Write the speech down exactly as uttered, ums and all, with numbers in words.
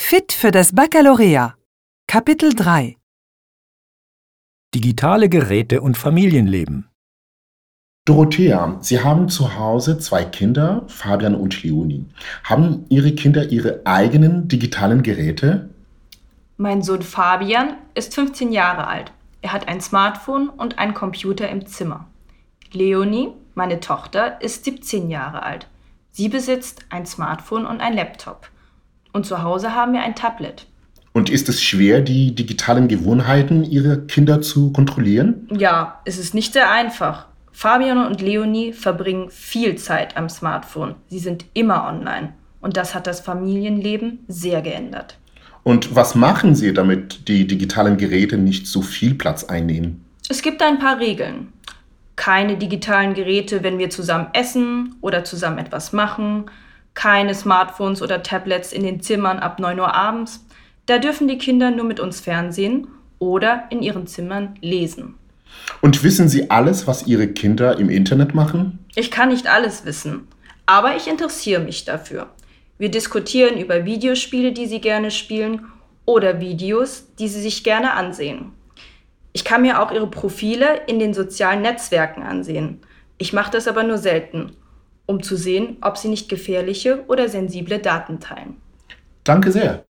Fit für das Baccalaureat. Kapitel drei. Digitale Geräte und Familienleben. Dorothea, Sie haben zu Hause zwei Kinder, Fabian und Leonie. Haben Ihre Kinder ihre eigenen digitalen Geräte? Mein Sohn Fabian ist fünfzehn Jahre alt. Er hat ein Smartphone und einen Computer im Zimmer. Leonie, meine Tochter, ist siebzehn Jahre alt. Sie besitzt ein Smartphone und ein Laptop. Und zu Hause haben wir ein Tablet. Und ist es schwer, die digitalen Gewohnheiten Ihrer Kinder zu kontrollieren? Ja, es ist nicht sehr einfach. Fabian und Leonie verbringen viel Zeit am Smartphone. Sie sind immer online. Und das hat das Familienleben sehr geändert. Und was machen Sie, damit die digitalen Geräte nicht so viel Platz einnehmen? Es gibt ein paar Regeln. Keine digitalen Geräte, wenn wir zusammen essen oder zusammen etwas machen. Keine Smartphones oder Tablets in den Zimmern ab neun Uhr abends. Da dürfen die Kinder nur mit uns fernsehen oder in ihren Zimmern lesen. Und wissen Sie alles, was Ihre Kinder im Internet machen? Ich kann nicht alles wissen, aber ich interessiere mich dafür. Wir diskutieren über Videospiele, die sie gerne spielen oder Videos, die sie sich gerne ansehen. Ich kann mir auch ihre Profile in den sozialen Netzwerken ansehen. Ich mache das aber nur selten, um zu sehen, ob sie nicht gefährliche oder sensible Daten teilen. Danke sehr.